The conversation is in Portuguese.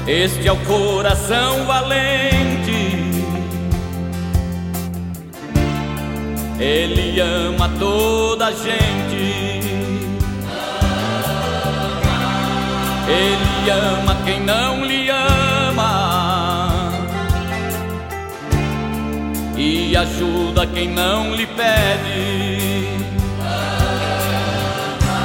Este é o coração valente, ele ama toda a gente. Ele ama quem não lhe ama e ajuda quem não lhe pede.